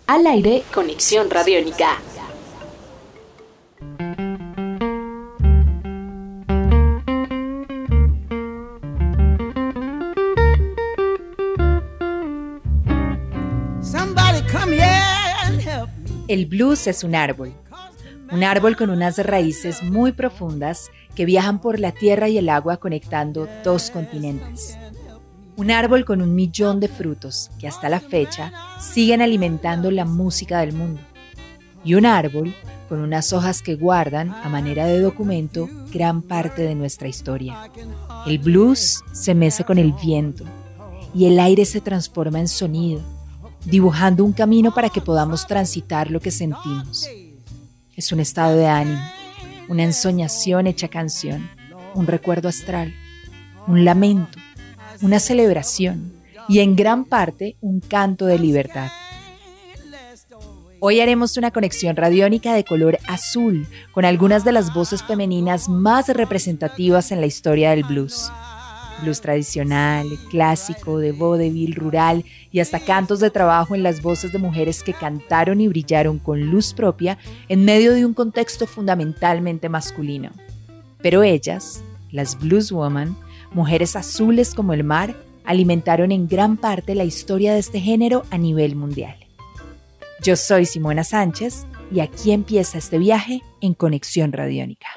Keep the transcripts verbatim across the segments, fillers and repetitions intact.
Al aire, Conexión Radiónica. El blues es un árbol, un árbol con unas raíces muy profundas que viajan por la tierra y el agua conectando dos continentes. Un árbol con un millón de frutos que hasta la fecha siguen alimentando la música del mundo. Y un árbol con unas hojas que guardan, a manera de documento, gran parte de nuestra historia. El blues se mece con el viento y el aire se transforma en sonido, dibujando un camino para que podamos transitar lo que sentimos. Es un estado de ánimo, una ensoñación hecha canción, un recuerdo astral, un lamento, una celebración y en gran parte un canto de libertad. Hoy haremos una conexión radiónica de color azul con algunas de las voces femeninas más representativas en la historia del blues. Blues tradicional, clásico, de vodevil, rural y hasta cantos de trabajo en las voces de mujeres que cantaron y brillaron con luz propia en medio de un contexto fundamentalmente masculino. Pero ellas, las blues woman, mujeres azules como el mar, alimentaron en gran parte la historia de este género a nivel mundial. Yo soy Simona Sánchez y aquí empieza este viaje en Conexión Radiónica.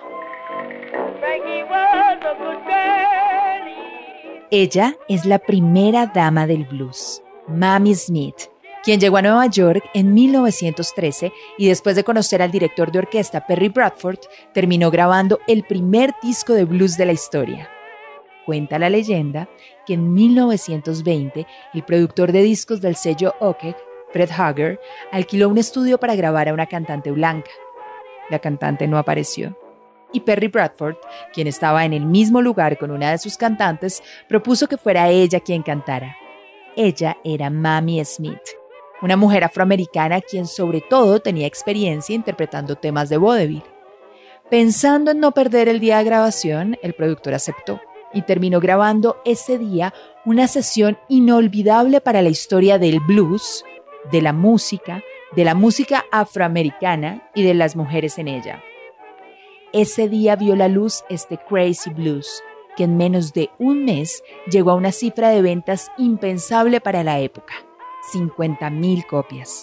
Ella es la primera dama del blues, Mamie Smith, quien llegó a Nueva York en mil novecientos trece y después de conocer al director de orquesta Perry Bradford, terminó grabando el primer disco de blues de la historia. Cuenta la leyenda que en mil novecientos veinte el productor de discos del sello Okeh, Fred Hager, alquiló un estudio para grabar a una cantante blanca. La cantante no apareció. Y Perry Bradford, quien estaba en el mismo lugar con una de sus cantantes, propuso que fuera ella quien cantara. Ella era Mamie Smith, una mujer afroamericana quien sobre todo tenía experiencia interpretando temas de vodevil. Pensando en no perder el día de grabación, el productor aceptó y terminó grabando ese día una sesión inolvidable para la historia del blues, de la música, de la música afroamericana y de las mujeres en ella. Ese día vio la luz este Crazy Blues, que en menos de un mes llegó a una cifra de ventas impensable para la época, cincuenta mil copias.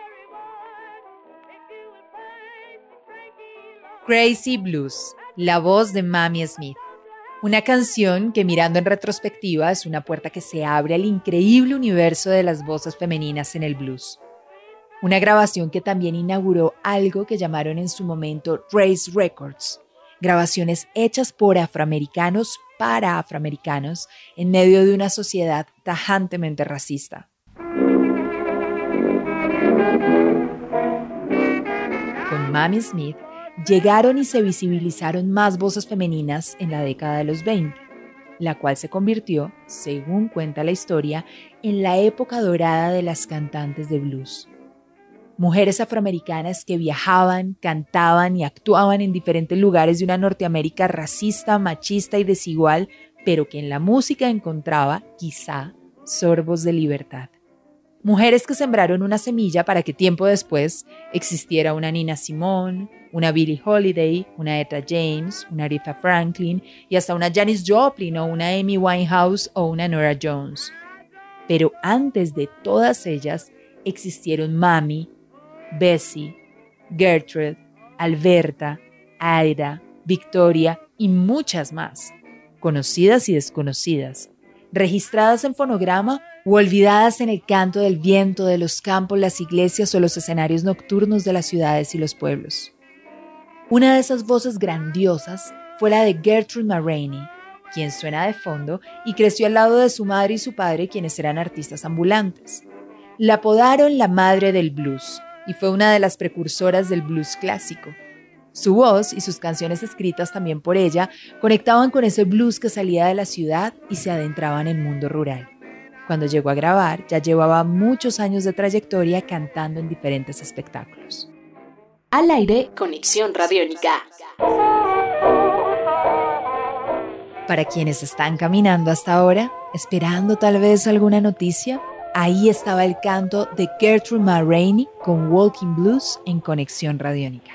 Crazy Blues, la voz de Mamie Smith. Una canción que mirando en retrospectiva es una puerta que se abre al increíble universo de las voces femeninas en el blues. Una grabación que también inauguró algo que llamaron en su momento Race Records, grabaciones hechas por afroamericanos para afroamericanos en medio de una sociedad tajantemente racista. Con Mamie Smith llegaron y se visibilizaron más voces femeninas en la década de los veinte, la cual se convirtió, según cuenta la historia, en la época dorada de las cantantes de blues. Mujeres afroamericanas que viajaban, cantaban y actuaban en diferentes lugares de una Norteamérica racista, machista y desigual, pero que en la música encontraba, quizá, sorbos de libertad. Mujeres que sembraron una semilla para que tiempo después existiera una Nina Simone, una Billie Holiday, una Etta James, una Aretha Franklin y hasta una Janis Joplin o una Amy Winehouse o una Norah Jones. Pero antes de todas ellas existieron Mamie, Bessie, Gertrude, Alberta, Aida, Victoria y muchas más, conocidas y desconocidas, registradas en fonograma o olvidadas en el canto del viento de los campos, las iglesias o los escenarios nocturnos de las ciudades y los pueblos. Una de esas voces grandiosas fue la de Gertrude Maroney, quien suena de fondo y creció al lado de su madre y su padre, quienes eran artistas ambulantes. La apodaron la madre del blues y fue una de las precursoras del blues clásico. Su voz y sus canciones escritas también por ella conectaban con ese blues que salía de la ciudad y se adentraba en el mundo rural. Cuando llegó a grabar, ya llevaba muchos años de trayectoria cantando en diferentes espectáculos. Al aire, Conexión Radiónica. Para quienes están caminando hasta ahora, esperando tal vez alguna noticia, Ahí estaba el canto de Gertrude McRaney con Walking Blues en Conexión Radiónica.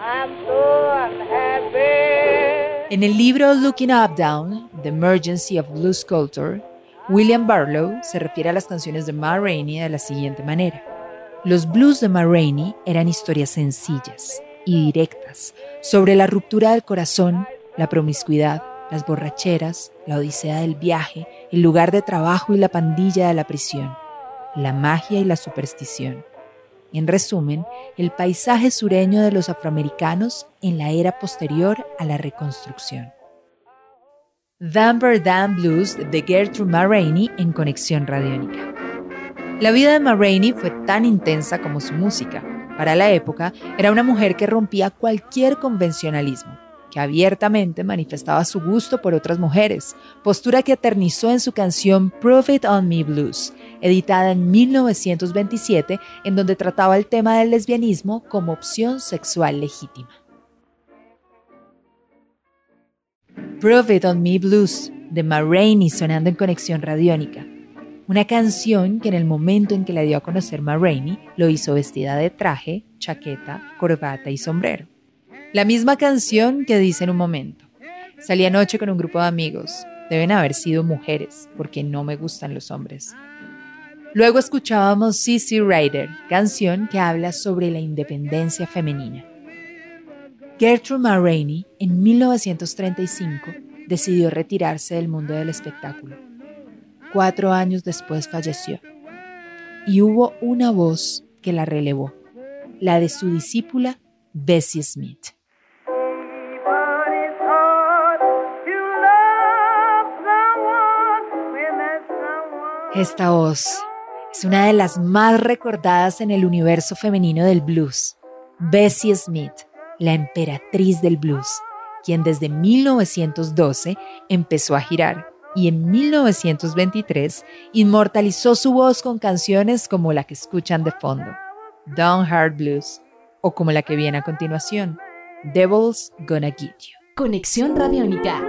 En el libro Looking Up Down, The Emergency of Blues Culture, William Barlow se refiere a las canciones de McRaney de la siguiente manera. Los blues de McRaney eran historias sencillas y directas sobre la ruptura del corazón, la promiscuidad, las borracheras, la odisea del viaje, el lugar de trabajo y la pandilla de la prisión, la magia y la superstición. En resumen, el paisaje sureño de los afroamericanos en la era posterior a la reconstrucción. Denver Dam Blues de Gertrude McRaney en Conexión Radiónica. La vida de McRaney fue tan intensa como su música. Para la época, era una mujer que rompía cualquier convencionalismo, que abiertamente manifestaba su gusto por otras mujeres, postura que eternizó en su canción Prove It On Me Blues, editada en mil novecientos veintisiete, en donde trataba el tema del lesbianismo como opción sexual legítima. Prove It On Me Blues, de McRaney sonando en Conexión Radiónica. Una canción que en el momento en que la dio a conocer McRaney, lo hizo vestida de traje, chaqueta, corbata y sombrero. La misma canción que dice en un momento: salí anoche con un grupo de amigos, deben haber sido mujeres, porque no me gustan los hombres. Luego escuchábamos Sissy Rider, canción que habla sobre la independencia femenina. Gertrude McRaney, en mil novecientos treinta y cinco, decidió retirarse del mundo del espectáculo. Cuatro años después falleció. Y hubo una voz que la relevó, la de su discípula Bessie Smith. Esta voz es una de las más recordadas en el universo femenino del blues. Bessie Smith, la emperatriz del blues, quien desde mil novecientos doce empezó a girar y en mil novecientos veintitrés inmortalizó su voz con canciones como la que escuchan de fondo, Down Hard Blues, o como la que viene a continuación, Devil's Gonna Get You. Conexión Radiónica.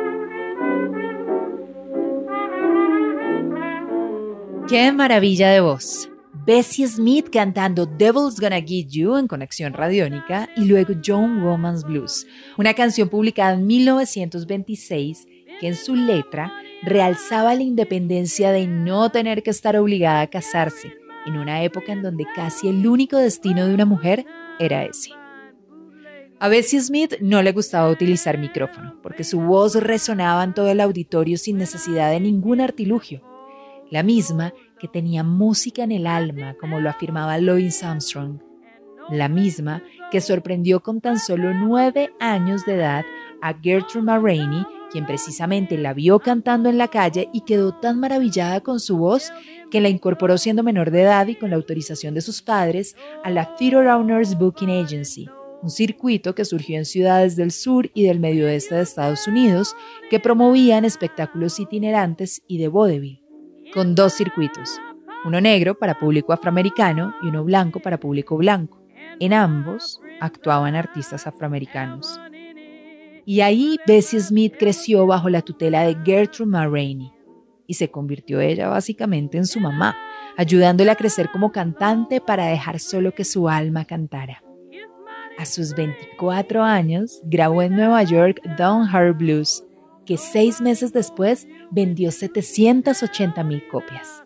¡Qué maravilla de voz! Bessie Smith cantando Devil's Gonna Get You en Conexión Radiónica y luego Young Woman's Blues, una canción publicada en mil novecientos veintiséis que en su letra realzaba la independencia de no tener que estar obligada a casarse en una época en donde casi el único destino de una mujer era ese. A Bessie Smith no le gustaba utilizar micrófono porque su voz resonaba en todo el auditorio sin necesidad de ningún artilugio. La misma que tenía música en el alma, como lo afirmaba Louis Armstrong. La misma que sorprendió con tan solo nueve años de edad a Gertrude McRaney, quien precisamente la vio cantando en la calle y quedó tan maravillada con su voz que la incorporó siendo menor de edad y con la autorización de sus padres a la Theatre Owners Booking Agency, un circuito que surgió en ciudades del sur y del medio oeste de Estados Unidos que promovían espectáculos itinerantes y de vodevil, con dos circuitos, uno negro para público afroamericano y uno blanco para público blanco. En ambos actuaban artistas afroamericanos. Y ahí Bessie Smith creció bajo la tutela de Gertrude McRaney y se convirtió ella básicamente en su mamá, ayudándole a crecer como cantante para dejar solo que su alma cantara. A sus veinticuatro años grabó en Nueva York Down Hard Blues, que seis meses después vendió setecientas ochenta mil copias.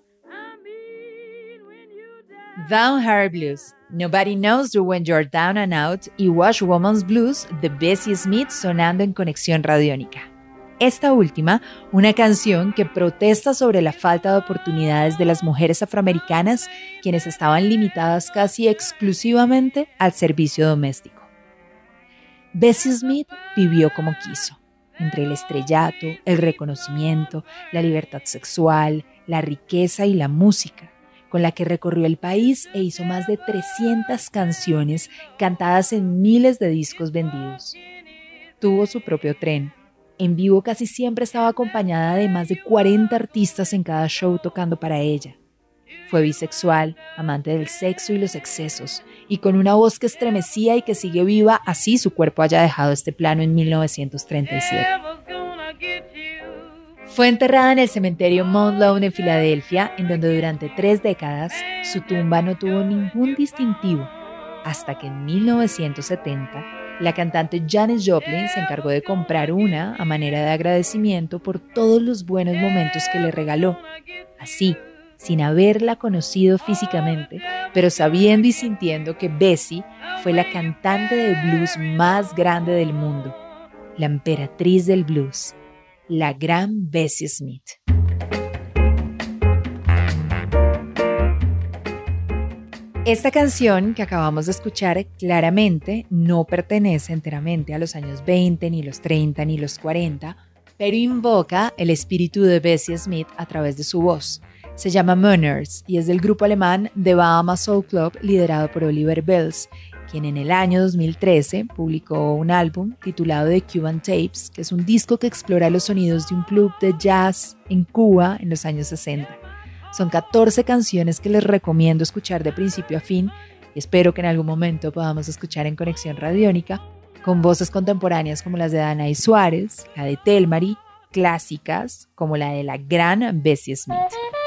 Down Hard Blues, Nobody Knows You When You're Down and Out y Wash Woman's Blues de Bessie Smith sonando en Conexión Radiónica. Esta última, una canción que protesta sobre la falta de oportunidades de las mujeres afroamericanas, quienes estaban limitadas casi exclusivamente al servicio doméstico. Bessie Smith vivió como quiso, entre el estrellato, el reconocimiento, la libertad sexual, la riqueza y la música, con la que recorrió el país e hizo más de trescientas canciones cantadas en miles de discos vendidos. Tuvo su propio tren. En vivo casi siempre estaba acompañada de más de cuarenta artistas en cada show tocando para ella. Fue bisexual, amante del sexo y los excesos, y con una voz que estremecía y que sigue viva, así su cuerpo haya dejado este plano en mil novecientos treinta y siete. Fue enterrada en el cementerio Mount Lawn en Filadelfia, en donde durante tres décadas su tumba no tuvo ningún distintivo, hasta que en mil novecientos setenta la cantante Janis Joplin se encargó de comprar una a manera de agradecimiento por todos los buenos momentos que le regaló. Así, sin haberla conocido físicamente, pero sabiendo y sintiendo que Bessie fue la cantante de blues más grande del mundo, la emperatriz del blues, la gran Bessie Smith. Esta canción que acabamos de escuchar claramente no pertenece enteramente a los años veinte, ni los treinta, ni los cuarenta, pero invoca el espíritu de Bessie Smith a través de su voz. Se llama Mourners y es del grupo alemán The Bahamas Soul Club, liderado por Oliver Bells, quien en el año dos mil trece publicó un álbum titulado The Cuban Tapes, que es un disco que explora los sonidos de un club de jazz en Cuba en los años sesenta. Son catorce canciones que les recomiendo escuchar de principio a fin y espero que en algún momento podamos escuchar en Conexión Radiónica, con voces contemporáneas como las de Danay Suárez, la de Telmari, clásicas como la de la gran Bessie Smith.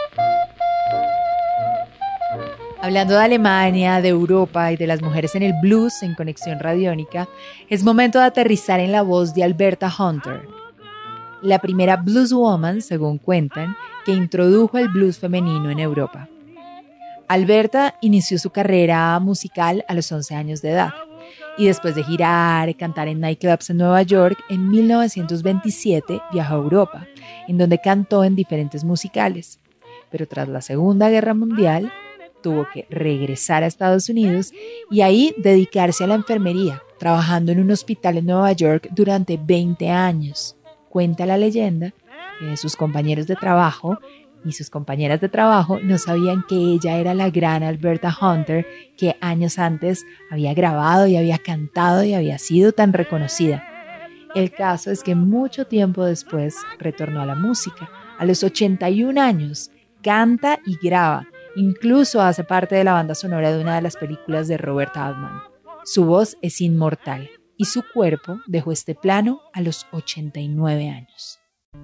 Hablando de Alemania, de Europa y de las mujeres en el blues en Conexión Radiónica, es momento de aterrizar en la voz de Alberta Hunter, la primera blueswoman, según cuentan, que introdujo el blues femenino en Europa. Alberta inició su carrera musical a los once años de edad y después de girar y cantar en nightclubs en Nueva York, en mil novecientos veintisiete viajó a Europa, en donde cantó en diferentes musicales. Pero tras la Segunda Guerra Mundial, tuvo que regresar a Estados Unidos y ahí dedicarse a la enfermería, trabajando en un hospital en Nueva York durante veinte años. Cuenta la leyenda que sus compañeros de trabajo y sus compañeras de trabajo no sabían que ella era la gran Alberta Hunter que años antes había grabado y había cantado y había sido tan reconocida. El caso es que mucho tiempo después retornó a la música. A los ochenta y un años canta y graba, incluso hace parte de la banda sonora de una de las películas de Robert Altman. Su voz es inmortal y su cuerpo dejó este plano a los ochenta y nueve años.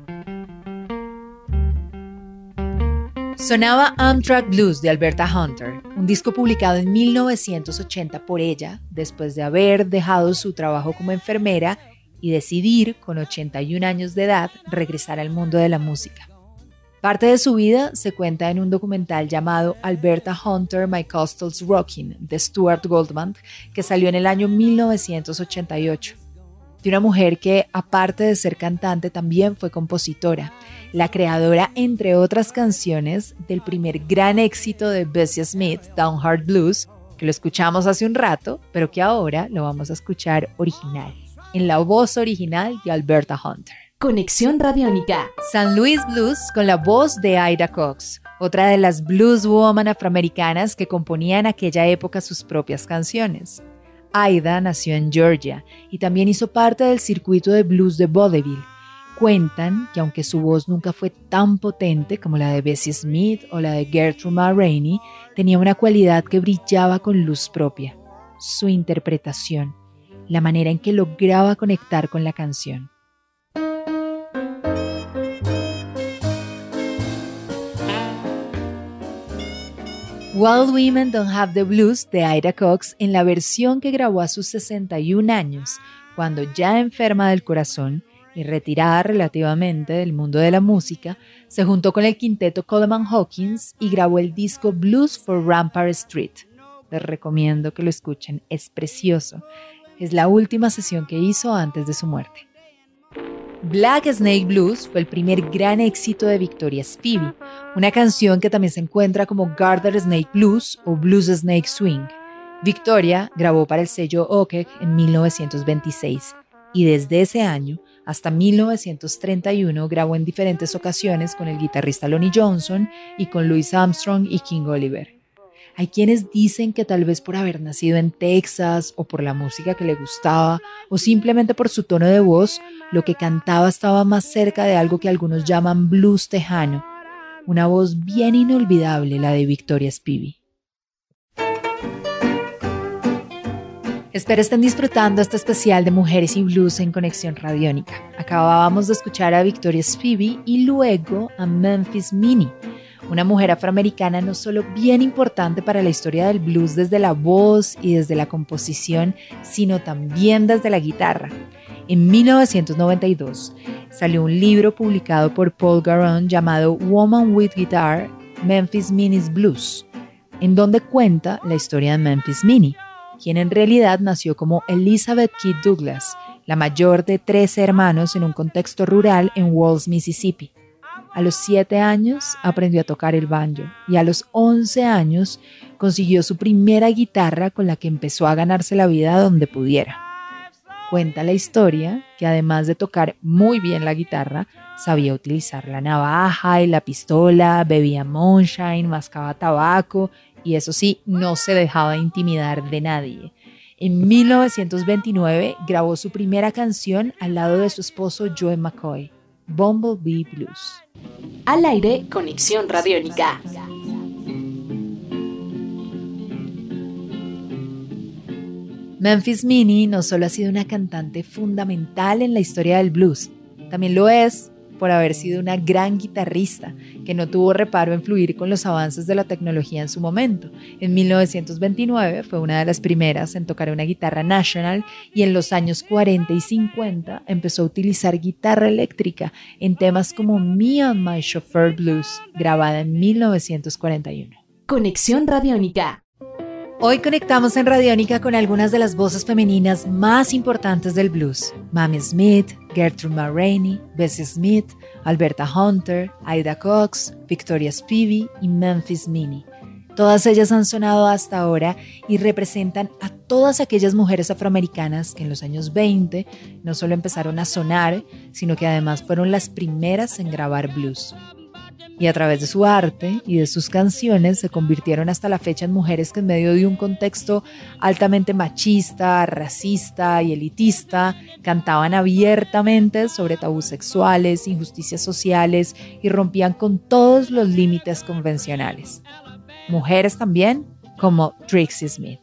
Sonaba Amtrak Blues de Alberta Hunter, un disco publicado en mil novecientos ochenta por ella, después de haber dejado su trabajo como enfermera y decidir, con ochenta y un años de edad, regresar al mundo de la música. Parte de su vida se cuenta en un documental llamado Alberta Hunter, My Castle's Rockin', de Stuart Goldman, que salió en el año mil novecientos ochenta y ocho. De una mujer que, aparte de ser cantante, también fue compositora, la creadora, entre otras canciones, del primer gran éxito de Bessie Smith, Downheart Blues, que lo escuchamos hace un rato, pero que ahora lo vamos a escuchar original, en la voz original de Alberta Hunter. Conexión Radiónica. San Luis Blues con la voz de Ida Cox, otra de las blueswoman afroamericanas que componía en aquella época sus propias canciones. Ida nació en Georgia y también hizo parte del circuito de blues de vaudeville. Cuentan que aunque su voz nunca fue tan potente como la de Bessie Smith o la de Gertrude Ma Rainey, tenía una cualidad que brillaba con luz propia: su interpretación, la manera en que lograba conectar con la canción. Wild Women Don't Have the Blues de Ida Cox, en la versión que grabó a sus sesenta y un años, cuando ya enferma del corazón y retirada relativamente del mundo de la música, se juntó con el quinteto Coleman Hawkins y grabó el disco Blues for Rampart Street. Les recomiendo que lo escuchen, es precioso. Es la última sesión que hizo antes de su muerte. Black Snake Blues fue el primer gran éxito de Victoria Spivey, una canción que también se encuentra como Garter Snake Blues o Blues Snake Swing. Victoria grabó para el sello Okeh en mil novecientos veintiséis y desde ese año hasta mil novecientos treinta y uno grabó en diferentes ocasiones con el guitarrista Lonnie Johnson y con Louis Armstrong y King Oliver. Hay quienes dicen que tal vez por haber nacido en Texas o por la música que le gustaba o simplemente por su tono de voz, lo que cantaba estaba más cerca de algo que algunos llaman blues tejano. Una voz bien inolvidable, la de Victoria Spivey. Espero estén disfrutando este especial de Mujeres y Blues en Conexión Radiónica. Acabábamos de escuchar a Victoria Spivey y luego a Memphis Minnie, una mujer afroamericana no solo bien importante para la historia del blues desde la voz y desde la composición, sino también desde la guitarra. En mil novecientos noventa y dos salió un libro publicado por Paul Garron llamado Woman with Guitar, Memphis Minnie's Blues, en donde cuenta la historia de Memphis Minnie, quien en realidad nació como Elizabeth Kidd Douglas, la mayor de trece hermanos en un contexto rural en Walls, Mississippi. A los siete años aprendió a tocar el banjo y a los once años consiguió su primera guitarra con la que empezó a ganarse la vida donde pudiera. Cuenta la historia que además de tocar muy bien la guitarra, sabía utilizar la navaja y la pistola, bebía moonshine, mascaba tabaco y eso sí, no se dejaba intimidar de nadie. En mil novecientos veintinueve grabó su primera canción al lado de su esposo Joe McCoy, Bumblebee Blues. Al aire, Conexión Radiónica. Memphis Minnie no solo ha sido una cantante fundamental en la historia del blues, también lo es por haber sido una gran guitarrista que no tuvo reparo en fluir con los avances de la tecnología en su momento. En mil novecientos veintinueve fue una de las primeras en tocar una guitarra National y en los años cuarenta y cincuenta empezó a utilizar guitarra eléctrica en temas como Me and My Chauffeur Blues, grabada en mil novecientos cuarenta y uno. Conexión Radiónica. Hoy conectamos en Radiónica con algunas de las voces femeninas más importantes del blues. Mamie Smith, Gertrude McRaney, Bessie Smith, Alberta Hunter, Ida Cox, Victoria Spivey y Memphis Minnie. Todas ellas han sonado hasta ahora y representan a todas aquellas mujeres afroamericanas que en los años veinte no solo empezaron a sonar, sino que además fueron las primeras en grabar blues. Y a través de su arte y de sus canciones se convirtieron hasta la fecha en mujeres que en medio de un contexto altamente machista, racista y elitista, cantaban abiertamente sobre tabús sexuales, injusticias sociales y rompían con todos los límites convencionales. Mujeres también como Trixie Smith.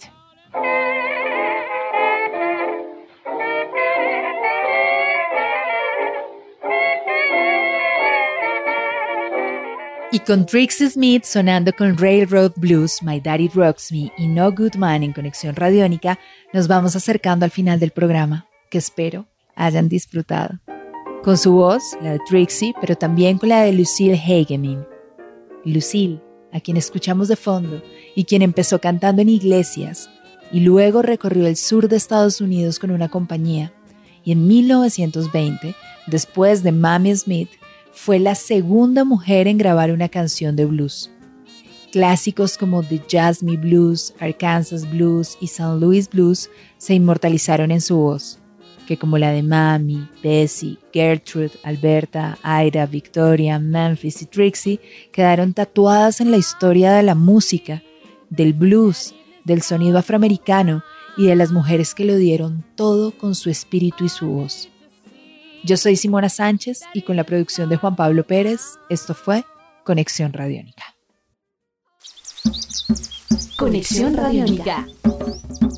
Y con Trixie Smith sonando con Railroad Blues, My Daddy Rocks Me y No Good Man en Conexión Radiónica, nos vamos acercando al final del programa, que espero hayan disfrutado. Con su voz, la de Trixie, pero también con la de Lucille Hageman. Lucille, a quien escuchamos de fondo y quien empezó cantando en iglesias y luego recorrió el sur de Estados Unidos con una compañía. Y en mil novecientos veinte, después de Mamie Smith, fue la segunda mujer en grabar una canción de blues. Clásicos como The Jasmine Blues, Arkansas Blues y Saint Louis Blues se inmortalizaron en su voz, que como la de Mamie, Bessie, Gertrude, Alberta, Ida, Victoria, Memphis y Trixie, quedaron tatuadas en la historia de la música, del blues, del sonido afroamericano y de las mujeres que lo dieron todo con su espíritu y su voz. Yo soy Simona Sánchez y con la producción de Juan Pablo Pérez, esto fue Conexión Radiónica. Conexión Radiónica.